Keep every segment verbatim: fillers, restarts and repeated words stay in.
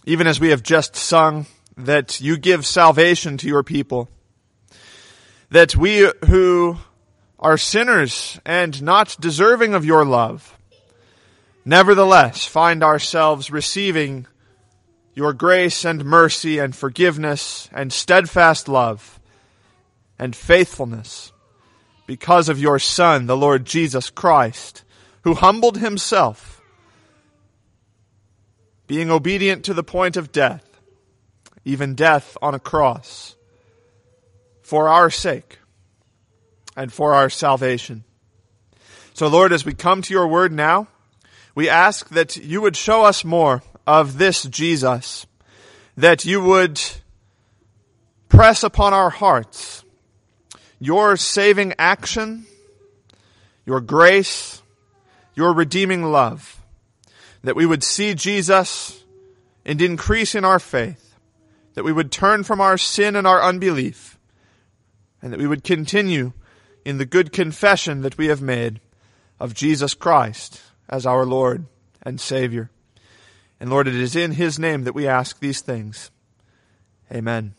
even as we have just sung, that you give salvation to your people, that we who are sinners and not deserving of your love, nevertheless find ourselves receiving your grace and mercy and forgiveness and steadfast love and faithfulness because of your Son, the Lord Jesus Christ, who humbled himself, being obedient to the point of death, even death on a cross, for our sake and for our salvation. So, Lord, as we come to your word now, we ask that you would show us more of this Jesus, that you would press upon our hearts your saving action, your grace, your redeeming love, that we would see Jesus and increase in our faith, that we would turn from our sin and our unbelief, and that we would continue in the good confession that we have made of Jesus Christ as our Lord and Savior. And Lord, it is in his name that we ask these things. Amen.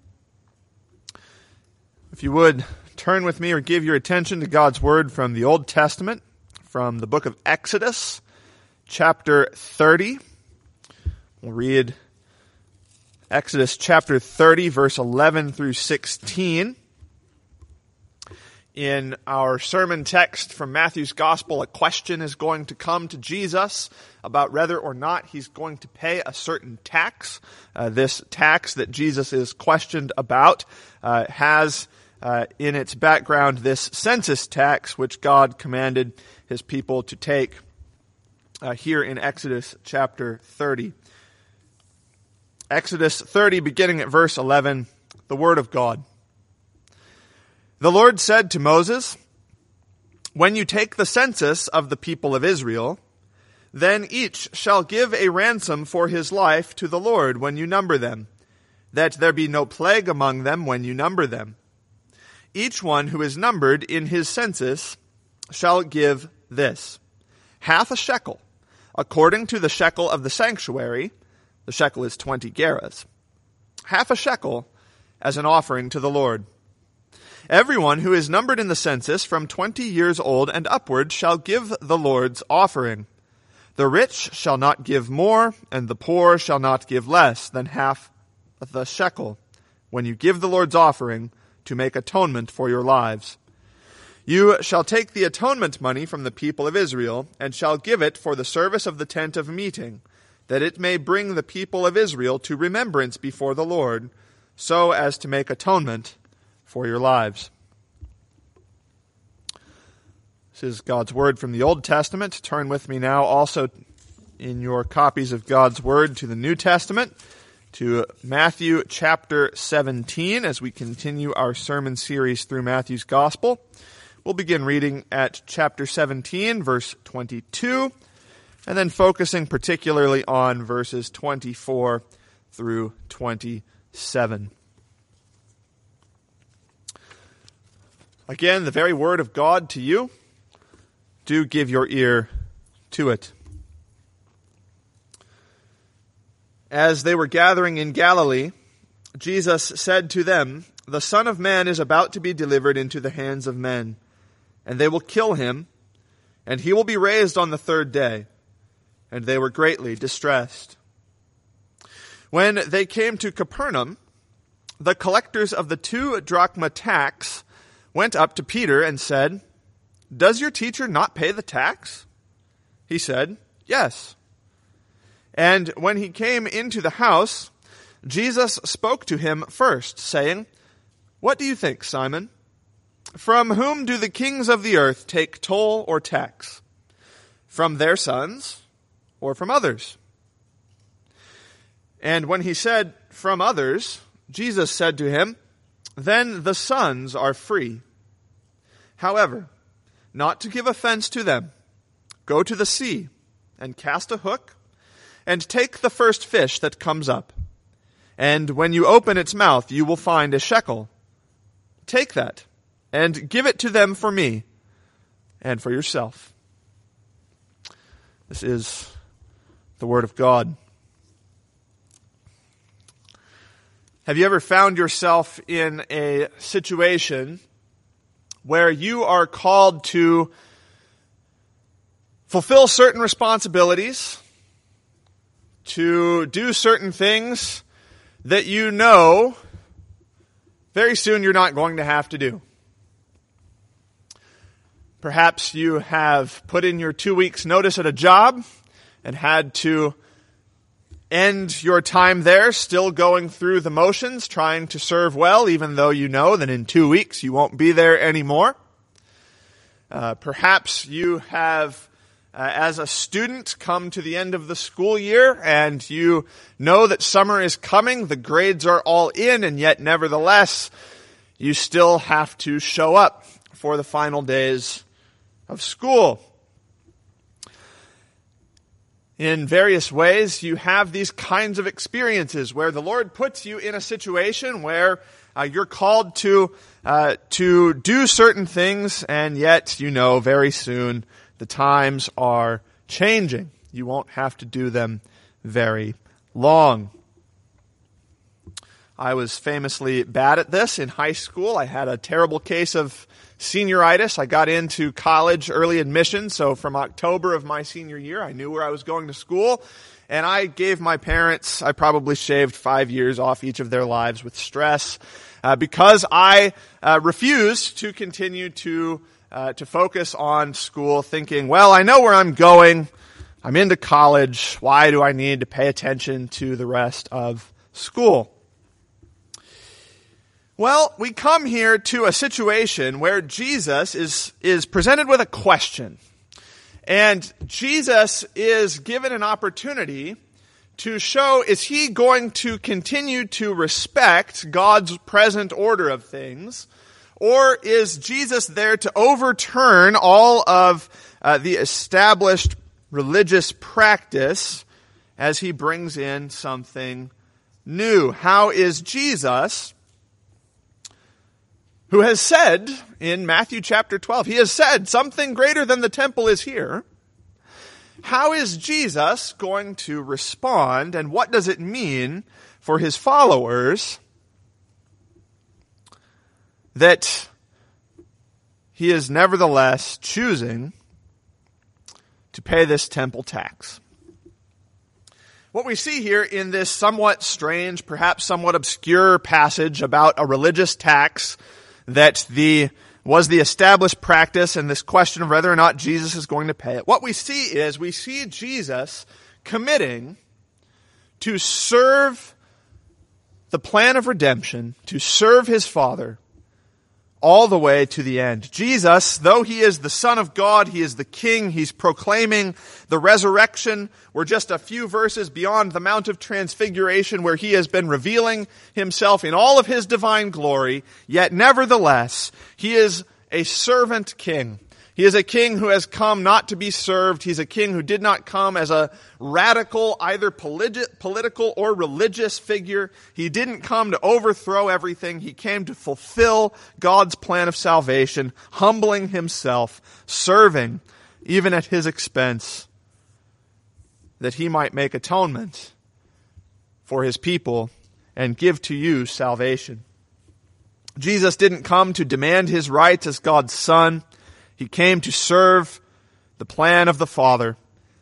If you would, turn with me or give your attention to God's word from the Old Testament, from the book of Exodus, chapter thirty. We'll read Exodus chapter thirty, verse eleven through sixteen. In our sermon text from Matthew's Gospel, a question is going to come to Jesus about whether or not he's going to pay a certain tax. Uh, this tax that Jesus is questioned about uh, has uh, in its background this census tax which God commanded his people to take uh, here in Exodus chapter thirty. Exodus thirty, beginning at verse eleven, the Word of God. The Lord said to Moses, "When you take the census of the people of Israel, then each shall give a ransom for his life to the Lord when you number them, that there be no plague among them when you number them. Each one who is numbered in his census shall give this, half a shekel, according to the shekel of the sanctuary." The shekel is twenty gerahs. Half a shekel as an offering to the Lord. Everyone who is numbered in the census from twenty years old and upward shall give the Lord's offering. The rich shall not give more, and the poor shall not give less than half the shekel, when you give the Lord's offering to make atonement for your lives. You shall take the atonement money from the people of Israel, and shall give it for the service of the tent of meeting, that it may bring the people of Israel to remembrance before the Lord, so as to make atonement for your lives. This is God's Word from the Old Testament. Turn with me now also in your copies of God's Word to the New Testament, to Matthew chapter seventeen, as we continue our sermon series through Matthew's Gospel. We'll begin reading at chapter seventeen, verse twenty-two, and then focusing particularly on verses twenty-four through twenty-seven. Again, the very word of God to you. Do give your ear to it. As they were gathering in Galilee, Jesus said to them, "The Son of Man is about to be delivered into the hands of men, and they will kill him, and he will be raised on the third day." And they were greatly distressed. When they came to Capernaum, the collectors of the two drachma tax went up to Peter and said, "Does your teacher not pay the tax?" He said, "Yes." And when he came into the house, Jesus spoke to him first, saying, "What do you think, Simon? From whom do the kings of the earth take toll or tax? From their sons or from others?" And when he said, "From others," Jesus said to him, "Then the sons are free. However, not to give offense to them, go to the sea and cast a hook and take the first fish that comes up. And when you open its mouth, you will find a shekel. Take that and give it to them for me and for yourself." This is the word of God. Have you ever found yourself in a situation where you are called to fulfill certain responsibilities, to do certain things that you know very soon you're not going to have to do? Perhaps you have put in your two weeks notice at a job and had to end your time there, still going through the motions, trying to serve well, even though you know that in two weeks you won't be there anymore. Uh, perhaps you have, uh, as a student, come to the end of the school year and you know that summer is coming, the grades are all in, and yet nevertheless, you still have to show up for the final days of school. In various ways, you have these kinds of experiences where the Lord puts you in a situation where uh, you're called to uh, to do certain things, and yet you know very soon the times are changing. You won't have to do them very long. I was famously bad at this in high school. I had a terrible case of senioritis. I got into college early admission, so from October of my senior year, I knew where I was going to school, and I gave my parents, I probably shaved five years off each of their lives with stress, uh, because I uh, refused to continue to uh, to focus on school, thinking, well, I know where I'm going. I'm into college. Why do I need to pay attention to the rest of school? Well, we come here to a situation where Jesus is, is presented with a question. And Jesus is given an opportunity to show, is he going to continue to respect God's present order of things? Or is Jesus there to overturn all of uh, the established religious practice as he brings in something new? How is Jesus, who has said in Matthew chapter twelve, he has said something greater than the temple is here. How is Jesus going to respond, and what does it mean for his followers that he is nevertheless choosing to pay this temple tax? What we see here in this somewhat strange, perhaps somewhat obscure passage about a religious tax that the was the established practice, and this question of whether or not Jesus is going to pay it. What we see is we see Jesus committing to serve the plan of redemption, to serve his Father all the way to the end. Jesus, though he is the Son of God, he is the King, he's proclaiming the resurrection. We're just a few verses beyond the Mount of Transfiguration where he has been revealing himself in all of his divine glory, yet nevertheless, he is a servant king. He is a king who has come not to be served. He's a king who did not come as a radical, either politi- political or religious figure. He didn't come to overthrow everything. He came to fulfill God's plan of salvation, humbling himself, serving, even at his expense, that he might make atonement for his people and give to you salvation. Jesus didn't come to demand his rights as God's Son. He came to serve the plan of the Father,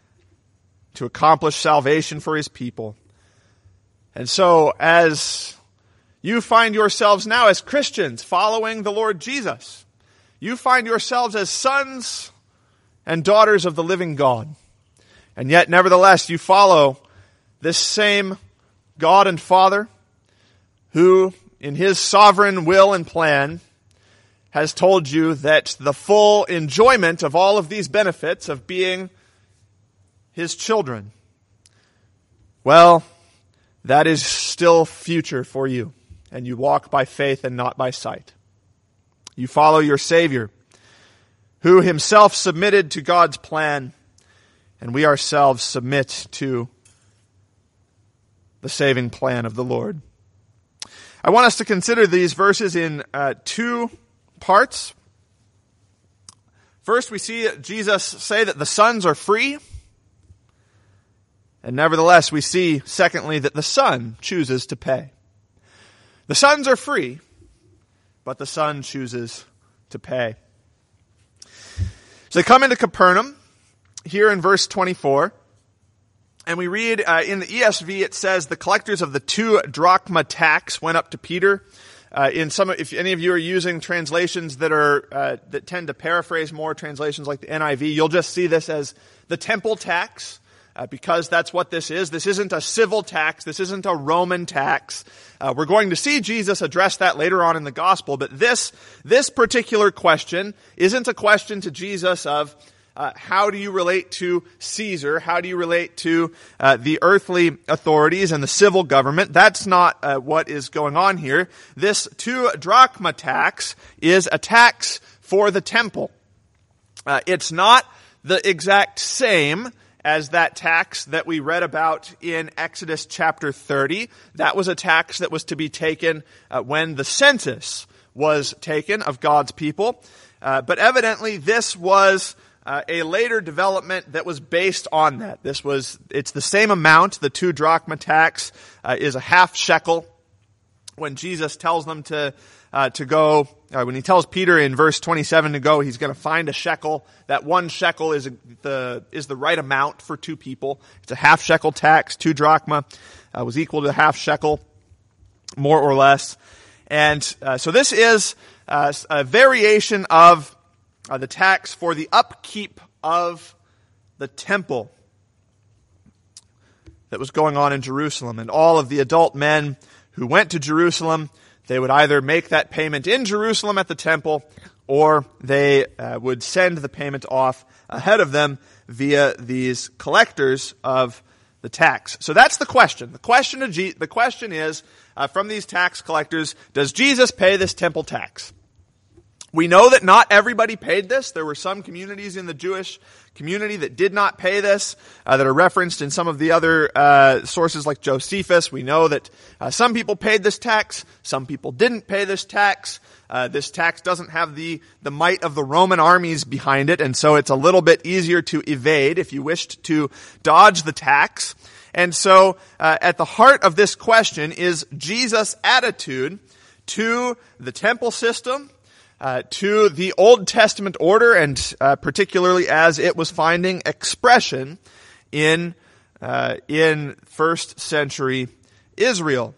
to accomplish salvation for his people. And so, as you find yourselves now as Christians following the Lord Jesus, you find yourselves as sons and daughters of the living God. And yet, nevertheless, you follow this same God and Father who, in his sovereign will and plan, has told you that the full enjoyment of all of these benefits of being his children, well, that is still future for you. And you walk by faith and not by sight. You follow your Savior, who himself submitted to God's plan, and we ourselves submit to the saving plan of the Lord. I want us to consider these verses in uh, two parts. First, we see Jesus say that the sons are free. And nevertheless, we see, secondly, that the Son chooses to pay. The sons are free, but the son chooses to pay. So they come into Capernaum, here in verse twenty-four, and we read uh, in the E S V, it says, the collectors of the two drachma tax went up to Peter. Uh, in some, if any of you are using translations that are uh, that tend to paraphrase more, translations like the N I V, you'll just see this as the temple tax. Uh, because that's what this is. This isn't a civil tax. This isn't a Roman tax. Uh, we're going to see Jesus address that later on in the gospel. But this, this particular question isn't a question to Jesus of uh, how do you relate to Caesar? How do you relate to uh, the earthly authorities and the civil government? That's not uh, what is going on here. This two drachma tax is a tax for the temple. Uh, it's not the exact same as that tax that we read about in Exodus chapter thirty. That was a tax that was to be taken uh, when the census was taken of God's people. Uh, but evidently this was uh, a later development that was based on that. This was, it's the same amount. The two drachma tax uh, is a half shekel. When Jesus tells them to Uh, to go, uh, when he tells Peter in verse twenty-seven to go, he's going to find a shekel. That one shekel is the is the right amount for two people. It's a half shekel tax. Two drachma uh, was equal to a half shekel, more or less. And uh, so this is uh, a variation of uh, the tax for the upkeep of the temple that was going on in Jerusalem. And all of the adult men who went to Jerusalem, they would either make that payment in Jerusalem at the temple, or they uh, would send the payment off ahead of them via these collectors of the tax. So that's the question. The question, to G- the question is, uh, from these tax collectors, does Jesus pay this temple tax? We know that not everybody paid this. There were some communities in the Jewish community that did not pay this, uh, that are referenced in some of the other uh, sources like Josephus. We know that uh, some people paid this tax, some people didn't pay this tax. Uh, this tax doesn't have the, the might of the Roman armies behind it, and so it's a little bit easier to evade if you wished to dodge the tax. And so uh, at the heart of this question is Jesus' attitude to the temple system, Uh, to the Old Testament order, and uh, particularly as it was finding expression in uh, in first century Israel.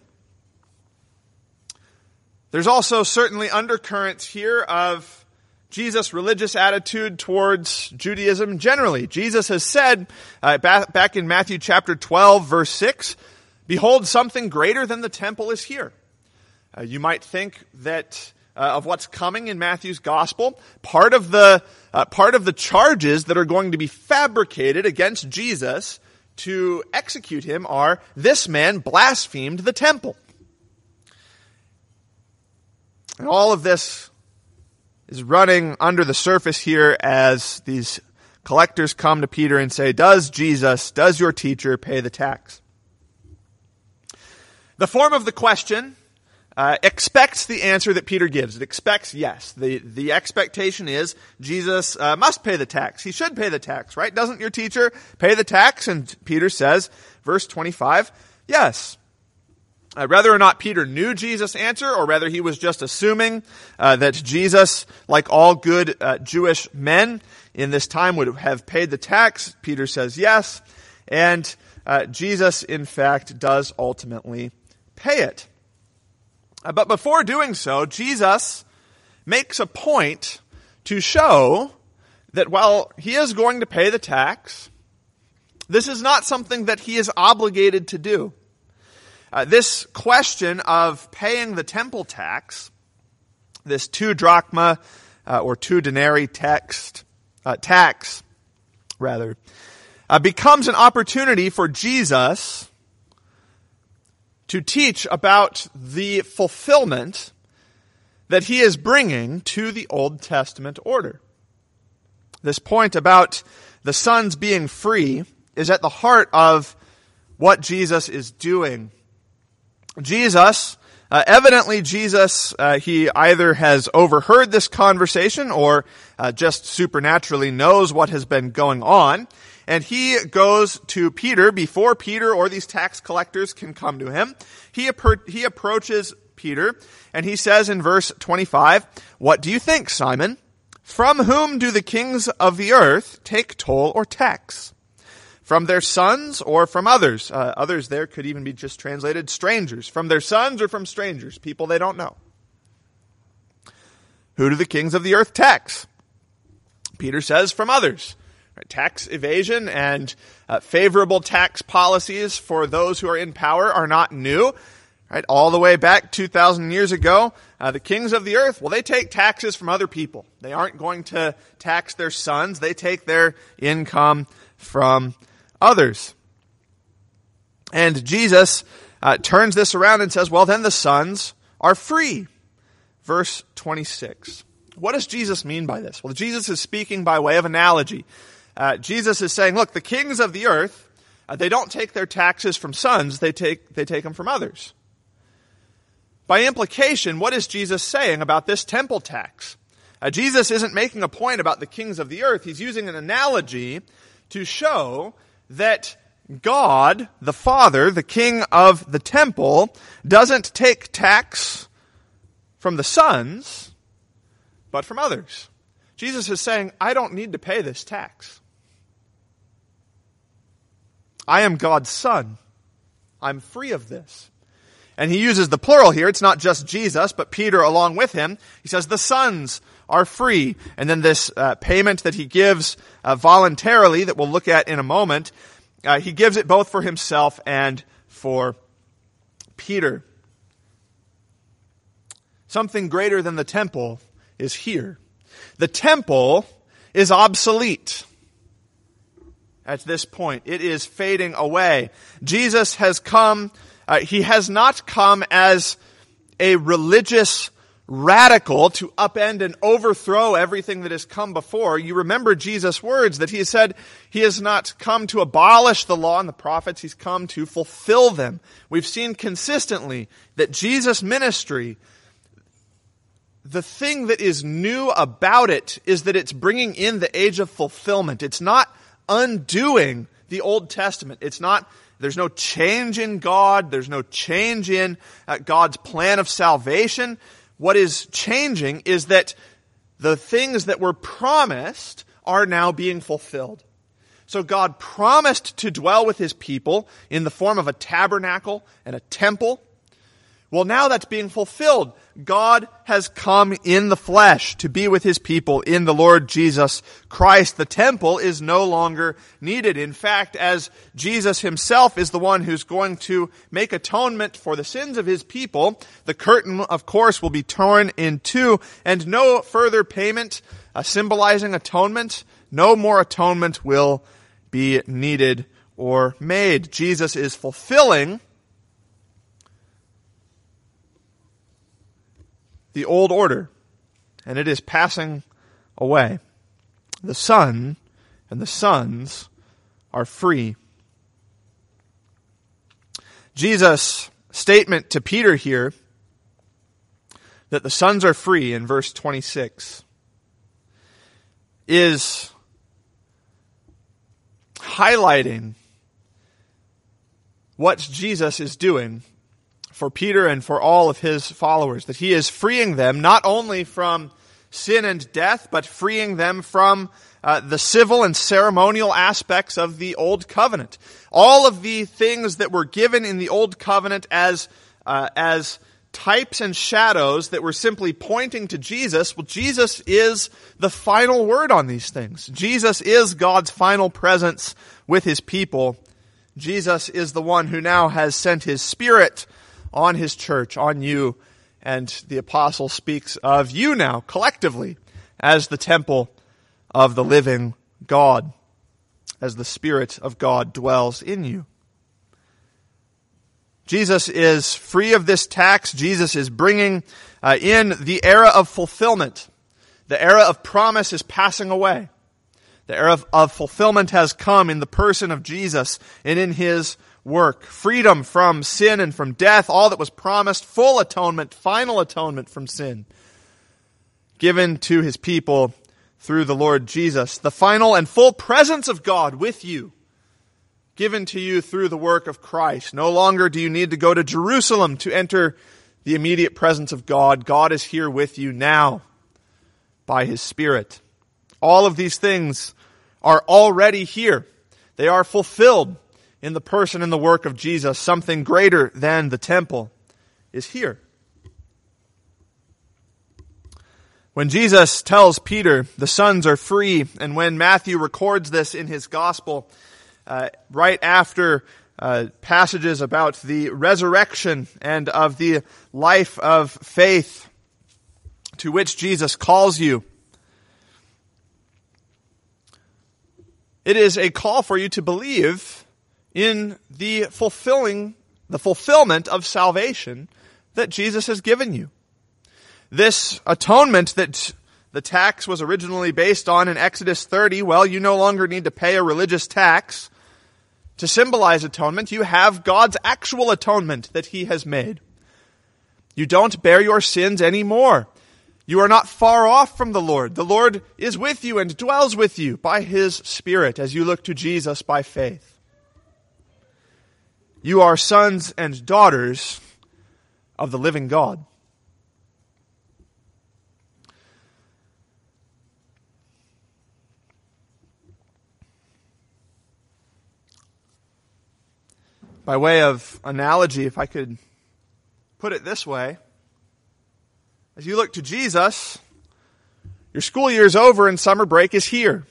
There's also certainly undercurrents here of Jesus' religious attitude towards Judaism generally. Jesus has said uh, back, back in Matthew chapter twelve, verse six, "Behold, something greater than the temple is here." Uh, you might think that Uh, of what's coming in Matthew's gospel, part of the uh, part of the charges that are going to be fabricated against Jesus to execute him are, this man blasphemed the temple. And all of this is running under the surface here as these collectors come to Peter and say, does Jesus, does your teacher pay the tax? The form of the question Uh, expects the answer that Peter gives. It expects yes. The the expectation is Jesus uh, must pay the tax. He should pay the tax, right? Doesn't your teacher pay the tax? And Peter says, verse twenty-five, yes. Uh, whether or not Peter knew Jesus' answer, or whether he was just assuming uh, that Jesus, like all good uh, Jewish men in this time, would have paid the tax, Peter says yes. And uh, Jesus, in fact, does ultimately pay it. But before doing so, Jesus makes a point to show that while he is going to pay the tax, this is not something that he is obligated to do. Uh, this question of paying the temple tax, this two drachma uh, or two denarii text, uh, tax, rather, uh, becomes an opportunity for Jesus to teach about the fulfillment that he is bringing to the Old Testament order. This point about the sons being free is at the heart of what Jesus is doing. Jesus, uh, evidently Jesus, uh, he either has overheard this conversation or uh, just supernaturally knows what has been going on. And he goes to Peter before Peter or these tax collectors can come to him. He, appro- he approaches Peter, and he says in verse twenty-five, "What do you think, Simon? From whom do the kings of the earth take toll or tax? From their sons or from others?" Uh, others there could even be just translated strangers. From their sons or from strangers, people they don't know. Who do the kings of the earth tax? Peter says, from others. Right, tax evasion and uh, favorable tax policies for those who are in power are not new. Right, all the way back two thousand years ago, uh, the kings of the earth, well, they take taxes from other people. They aren't going to tax their sons. They take their income from others. And Jesus uh, turns this around and says, well, then the sons are free. Verse twenty-six. What does Jesus mean by this? Well, Jesus is speaking by way of analogy. Uh, Jesus is saying, look, the kings of the earth, uh, they don't take their taxes from sons, they take, they take them from others. By implication, what is Jesus saying about this temple tax? Uh, Jesus isn't making a point about the kings of the earth. He's using an analogy to show that God, the Father, the King of the temple, doesn't take tax from the sons, but from others. Jesus is saying, I don't need to pay this tax. I am God's son. I'm free of this. And he uses the plural here. It's not just Jesus, but Peter along with him. He says the sons are free. And then this uh, payment that he gives uh, voluntarily that we'll look at in a moment, uh, he gives it both for himself and for Peter. Something greater than the temple is here. The temple is obsolete at this point. It is fading away. Jesus has come, uh, he has not come as a religious radical to upend and overthrow everything that has come before. You remember Jesus' words that he said he has not come to abolish the law and the prophets, he's come to fulfill them. We've seen consistently that Jesus' ministry, the thing that is new about it is that it's bringing in the age of fulfillment. It's not undoing the Old Testament. It's not, there's no change in God. There's no change in uh, God's plan of salvation. What is changing is that the things that were promised are now being fulfilled. So God promised to dwell with his people in the form of a tabernacle and a temple. Well, now that's being fulfilled. God has come in the flesh to be with his people in the Lord Jesus Christ. The temple is no longer needed. In fact, as Jesus himself is the one who's going to make atonement for the sins of his people, the curtain, of course, will be torn in two, and no further payment uh, symbolizing atonement, no more atonement will be needed or made. Jesus is fulfilling the old order, and it is passing away. The Son and the sons are free. Jesus' statement to Peter here that the sons are free in verse twenty-six is highlighting what Jesus is doing for Peter and for all of his followers, that he is freeing them not only from sin and death, but freeing them from uh, the civil and ceremonial aspects of the Old Covenant. All of the things that were given in the Old Covenant as uh, as types and shadows that were simply pointing to Jesus, well, Jesus is the final word on these things. Jesus is God's final presence with his people. Jesus is the one who now has sent his Spirit on his church, on you, and the apostle speaks of you now, collectively, as the temple of the living God, as the Spirit of God dwells in you. Jesus is free of this tax. Jesus is bringing uh, in the era of fulfillment. The era of promise is passing away. The era of, of fulfillment has come in the person of Jesus and in his work. Freedom from sin and from death, all that was promised, full atonement, final atonement from sin, given to his people through the Lord Jesus. The final and full presence of God with you, given to you through the work of Christ. No longer do you need to go to Jerusalem to enter the immediate presence of God. God is here with you now by His Spirit. All of these things are already here. They are fulfilled in the person and the work of Jesus. Something greater than the temple is here. When Jesus tells Peter the sons are free, and when Matthew records this in his gospel, uh, right after uh, passages about the resurrection and of the life of faith to which Jesus calls you, it is a call for you to believe in the fulfilling, the fulfillment of salvation that Jesus has given you. This atonement that the tax was originally based on in Exodus thirty, well, you no longer need to pay a religious tax to symbolize atonement. You have God's actual atonement that He has made. You don't bear your sins anymore. You are not far off from the Lord. The Lord is with you and dwells with you by His Spirit as you look to Jesus by faith. You are sons and daughters of the living God. By way of analogy, if I could put it this way, as you look to Jesus, your school year is over and summer break is here.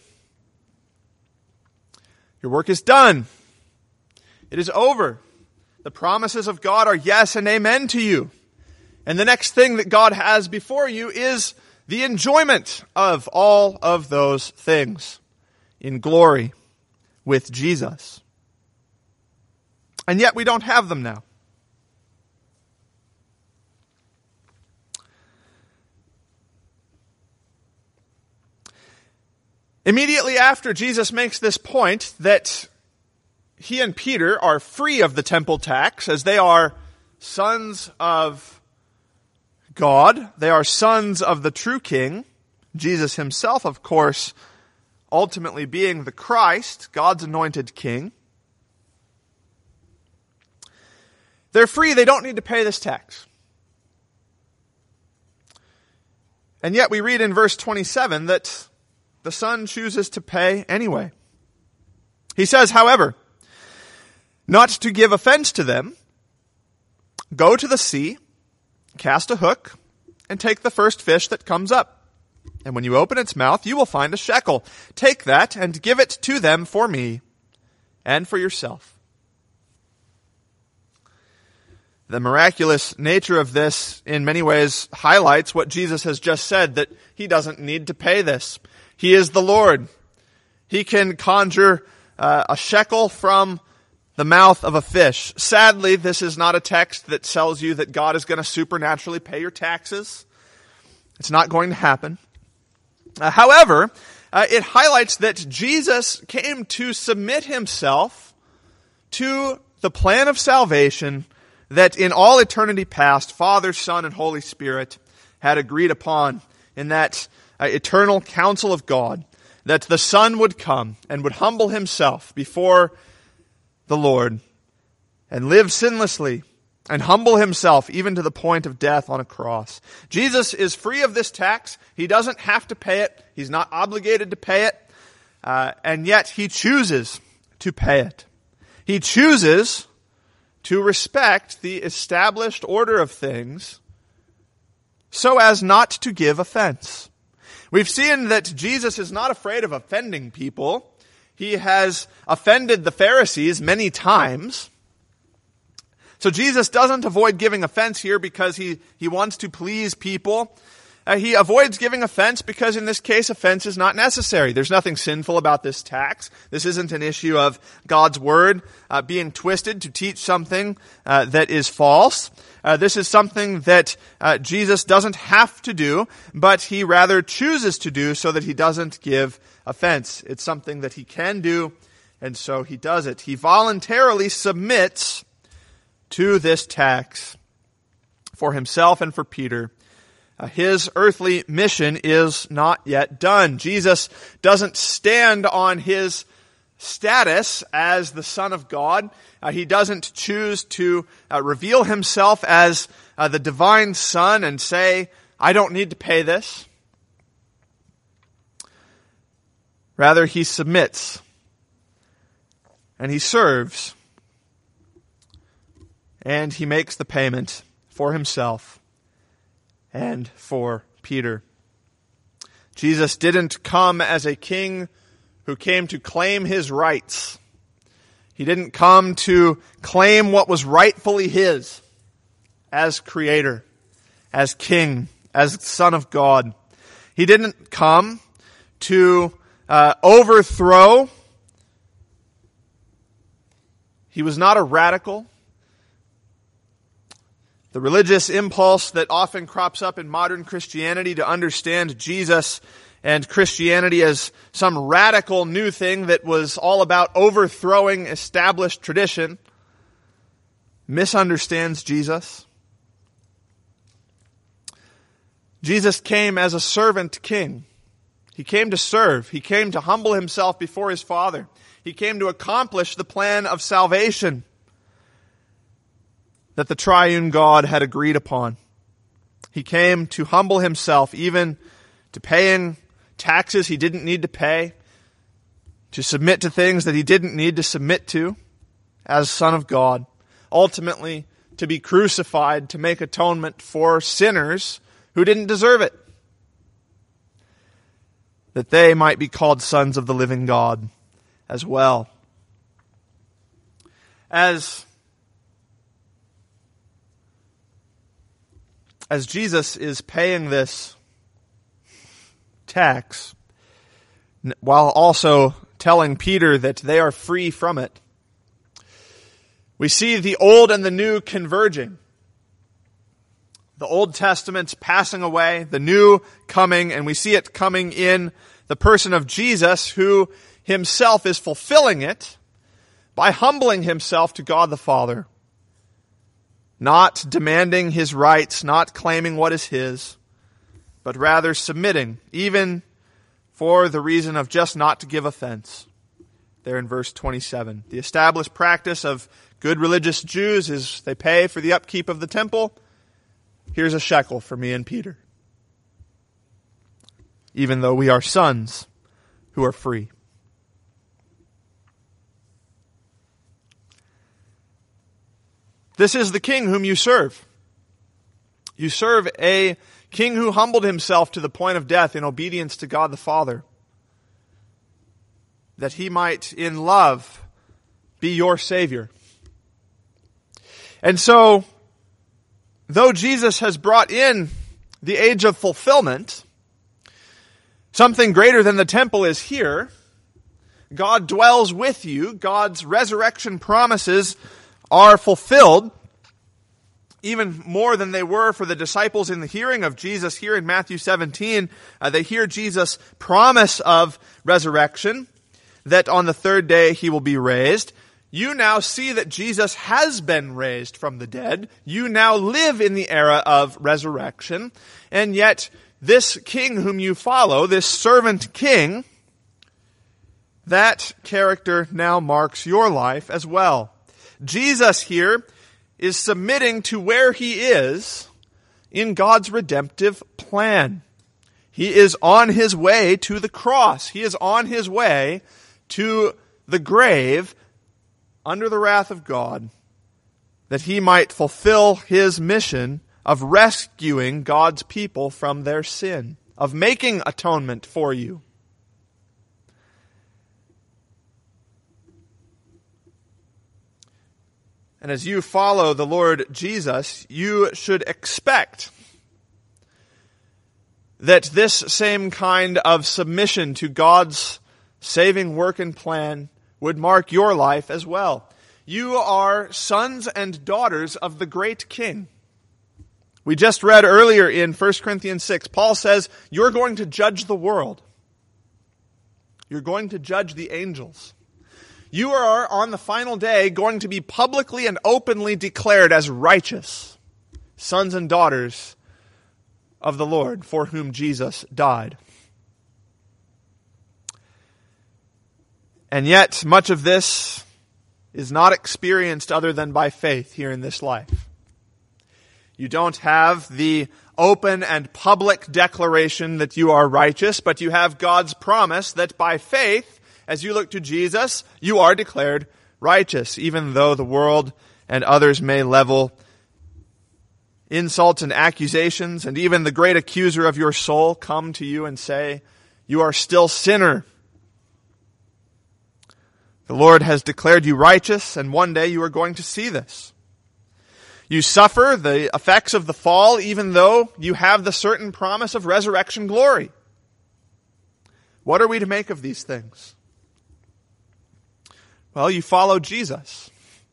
Your work is done. It is over. The promises of God are yes and amen to you. And the next thing that God has before you is the enjoyment of all of those things in glory with Jesus. And yet we don't have them now. Immediately after Jesus makes this point that he and Peter are free of the temple tax, as they are sons of God, they are sons of the true King, Jesus himself, of course, ultimately being the Christ, God's anointed King. They're free, they don't need to pay this tax. And yet we read in verse twenty-seven that the Son chooses to pay anyway. He says, however, not to give offense to them, go to the sea, cast a hook, and take the first fish that comes up. And when you open its mouth, you will find a shekel. Take that and give it to them for me and for yourself. The miraculous nature of this in many ways highlights what Jesus has just said, that he doesn't need to pay this. He is the Lord. He can conjure uh, a shekel from the mouth of a fish. Sadly, this is not a text that tells you that God is going to supernaturally pay your taxes. It's not going to happen. Uh, however, uh, it highlights that Jesus came to submit himself to the plan of salvation that in all eternity past, Father, Son, and Holy Spirit had agreed upon in that uh, eternal counsel of God, that the Son would come and would humble himself before the Lord and live sinlessly and humble himself even to the point of death on a cross. Jesus is free of this tax. He doesn't have to pay it. He's not obligated to pay it. Uh, and yet he chooses to pay it. He chooses to respect the established order of things so as not to give offense. We've seen that Jesus is not afraid of offending people. He has offended the Pharisees many times. So Jesus doesn't avoid giving offense here because he, he wants to please people. Uh, he avoids giving offense because in this case offense is not necessary. There's nothing sinful about this tax. This isn't an issue of God's word uh, being twisted to teach something uh, that is false. Uh, this is something that uh, Jesus doesn't have to do, but he rather chooses to do so that he doesn't give offense. It's something that he can do, and so he does it. He voluntarily submits to this tax for himself and for Peter. Uh, his earthly mission is not yet done. Jesus doesn't stand on his status as the Son of God. Uh, he doesn't choose to uh, reveal himself as uh, the divine Son and say, I don't need to pay this. Rather, he submits and he serves and he makes the payment for himself and for Peter. Jesus didn't come as a king who came to claim his rights. He didn't come to claim what was rightfully his as creator, as king, as Son of God. He didn't come to uh, overthrow. He was not a radical. The religious impulse that often crops up in modern Christianity to understand Jesus and Christianity as some radical new thing that was all about overthrowing established tradition misunderstands Jesus. Jesus came as a servant king. He came to serve. He came to humble himself before his Father. He came to accomplish the plan of salvation that the triune God had agreed upon. He came to humble himself, even to paying taxes he didn't need to pay, to submit to things that he didn't need to submit to as Son of God, ultimately to be crucified to make atonement for sinners who didn't deserve it, that they might be called sons of the living God as well. As As Jesus is paying this tax, while also telling Peter that they are free from it, we see the old and the new converging. The Old Testament's passing away, the new coming, and we see it coming in the person of Jesus, who himself is fulfilling it by humbling himself to God the Father. Not demanding his rights, not claiming what is his, but rather submitting, even for the reason of just not to give offense. There in verse twenty-seven. The established practice of good religious Jews is they pay for the upkeep of the temple. Here's a shekel for me and Peter. Even though we are sons who are free. This is the king whom you serve. You serve a king who humbled himself to the point of death in obedience to God the Father, that he might, in love, be your Savior. And so, though Jesus has brought in the age of fulfillment, something greater than the temple is here. God dwells with you. God's resurrection promises are fulfilled, even more than they were for the disciples in the hearing of Jesus here in Matthew seventeen. Uh, they hear Jesus' promise of resurrection, that on the third day he will be raised. You now see that Jesus has been raised from the dead. You now live in the era of resurrection. And yet, this king whom you follow, this servant king, that character now marks your life as well. Jesus here is submitting to where he is in God's redemptive plan. He is on his way to the cross. He is on his way to the grave under the wrath of God, that he might fulfill his mission of rescuing God's people from their sin, of making atonement for you. And as you follow the Lord Jesus, you should expect that this same kind of submission to God's saving work and plan would mark your life as well. You are sons and daughters of the great King. We just read earlier in First Corinthians six, Paul says, you're going to judge the world. You're going to judge the angels. You are, on the final day, going to be publicly and openly declared as righteous sons and daughters of the Lord, for whom Jesus died. And yet, much of this is not experienced other than by faith here in this life. You don't have the open and public declaration that you are righteous, but you have God's promise that by faith, as you look to Jesus, you are declared righteous, even though the world and others may level insults and accusations, and even the great accuser of your soul come to you and say, you are still sinner. The Lord has declared you righteous, and one day you are going to see this. You suffer the effects of the fall, even though you have the certain promise of resurrection glory. What are we to make of these things? Well, you follow Jesus.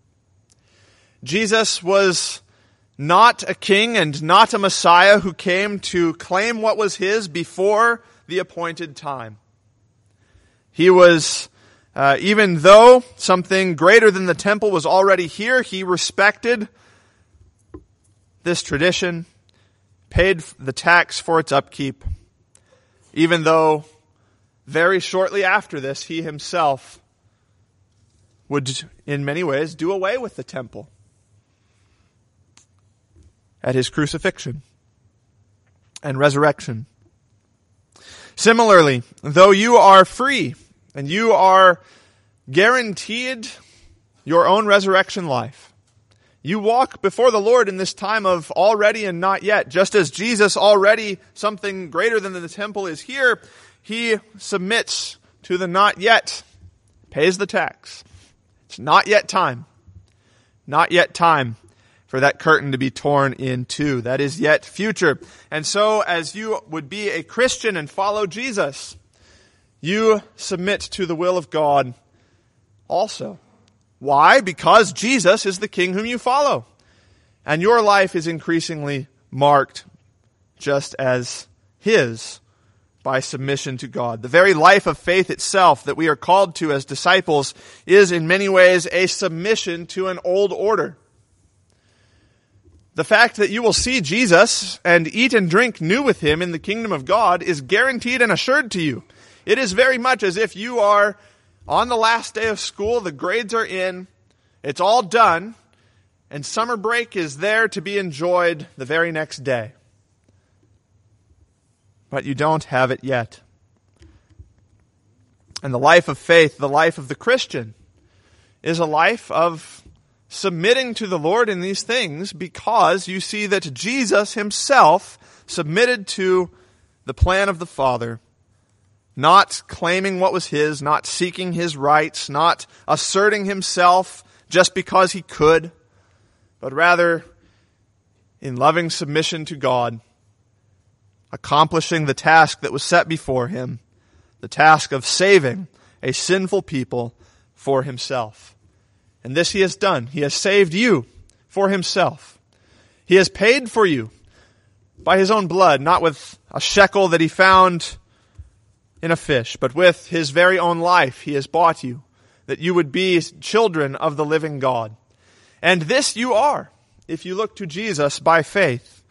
Jesus was not a king and not a Messiah who came to claim what was his before the appointed time. He was Uh, even though something greater than the temple was already here, he respected this tradition, paid the tax for its upkeep, even though very shortly after this, he himself would, in many ways, do away with the temple at his crucifixion and resurrection. Similarly, though you are free, and you are guaranteed your own resurrection life, you walk before the Lord in this time of already and not yet. Just as Jesus already, something greater than the temple is here, he submits to the not yet, pays the tax. It's not yet time. Not yet time for that curtain to be torn in two. That is yet future. And so, as you would be a Christian and follow Jesus, you submit to the will of God also. Why? Because Jesus is the King whom you follow. And your life is increasingly marked just as his by submission to God. The very life of faith itself that we are called to as disciples is in many ways a submission to an old order. The fact that you will see Jesus and eat and drink new with him in the kingdom of God is guaranteed and assured to you. It is very much as if you are on the last day of school, the grades are in, it's all done, and summer break is there to be enjoyed the very next day. But you don't have it yet. And the life of faith, the life of the Christian, is a life of submitting to the Lord in these things because you see that Jesus himself submitted to the plan of the Father, not claiming what was his, not seeking his rights, not asserting himself just because he could, but rather in loving submission to God, accomplishing the task that was set before him, the task of saving a sinful people for himself. And this he has done. He has saved you for himself. He has paid for you by his own blood, not with a shekel that he found in a fish, but with his very own life he has bought you, that you would be children of the living God. And this you are, if you look to Jesus by faith.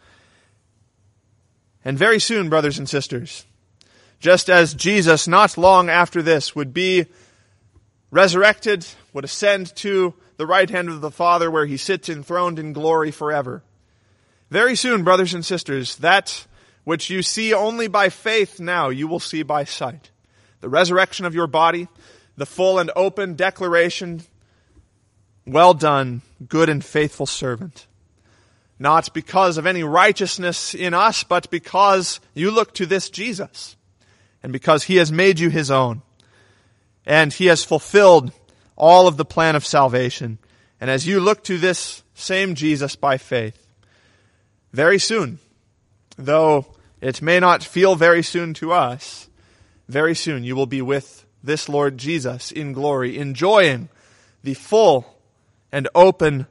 And very soon, brothers and sisters, just as Jesus not long after this would be resurrected, would ascend to the right hand of the Father where he sits enthroned in glory forever. Very soon, brothers and sisters, that which you see only by faith now, you will see by sight. The resurrection of your body, the full and open declaration, well done, good and faithful servant. Not because of any righteousness in us, but because you look to this Jesus, and because he has made you his own. And he has fulfilled all of the plan of salvation. And as you look to this same Jesus by faith, very soon, though it may not feel very soon to us, very soon you will be with this Lord Jesus in glory, enjoying the full and open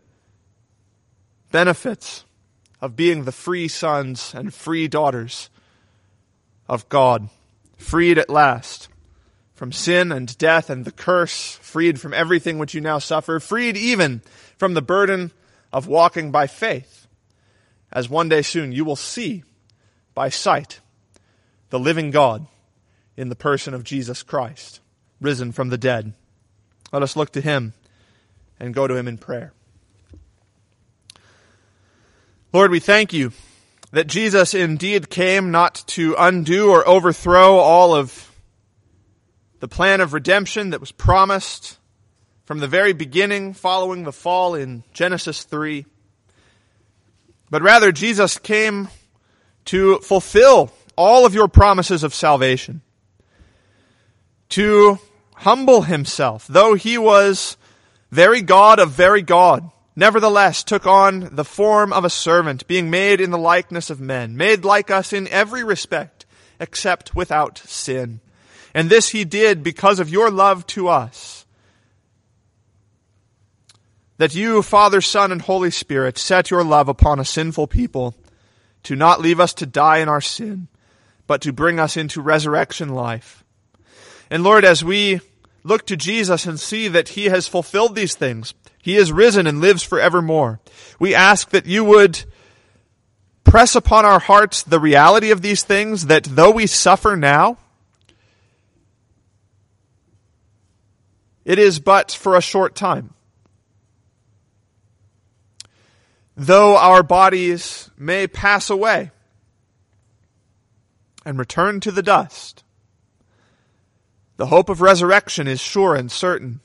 benefits of being the free sons and free daughters of God, freed at last from sin and death and the curse, freed from everything which you now suffer, freed even from the burden of walking by faith, as one day soon you will see by sight the living God in the person of Jesus Christ, risen from the dead. Let us look to him and go to him in prayer. Lord, we thank you that Jesus indeed came not to undo or overthrow all of the plan of redemption that was promised from the very beginning following the fall in Genesis three. But rather, Jesus came to fulfill all of your promises of salvation, to humble himself, though he was very God of very God, nevertheless took on the form of a servant, being made in the likeness of men, made like us in every respect, except without sin. And this he did because of your love to us, that you, Father, Son, and Holy Spirit, set your love upon a sinful people to not leave us to die in our sin, but to bring us into resurrection life. And Lord, as we look to Jesus and see that he has fulfilled these things, he is risen and lives forevermore, we ask that you would press upon our hearts the reality of these things, that though we suffer now, it is but for a short time. Though our bodies may pass away and return to the dust, the hope of resurrection is sure and certain.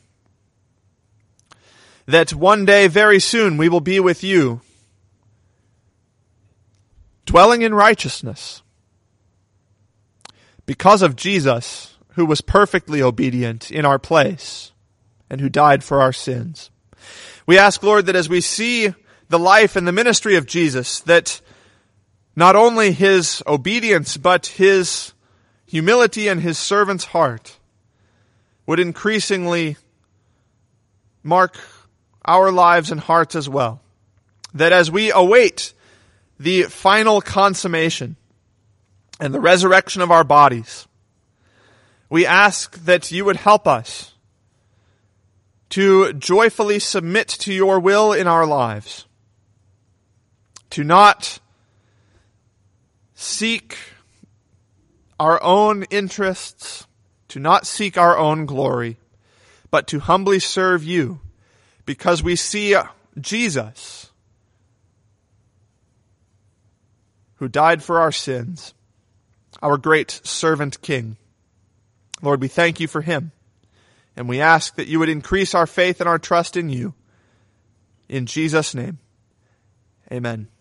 That one day, very soon, we will be with you, dwelling in righteousness, because of Jesus, who was perfectly obedient in our place and who died for our sins. We ask, Lord, that as we see the life and the ministry of Jesus, that not only his obedience, but his humility and his servant's heart would increasingly mark our lives and hearts as well. That as we await the final consummation and the resurrection of our bodies, we ask that you would help us to joyfully submit to your will in our lives, to not seek our own interests, to not seek our own glory, but to humbly serve you, because we see Jesus, who died for our sins, our great servant king. Lord, we thank you for him, and we ask that you would increase our faith and our trust in you. In Jesus' name, amen.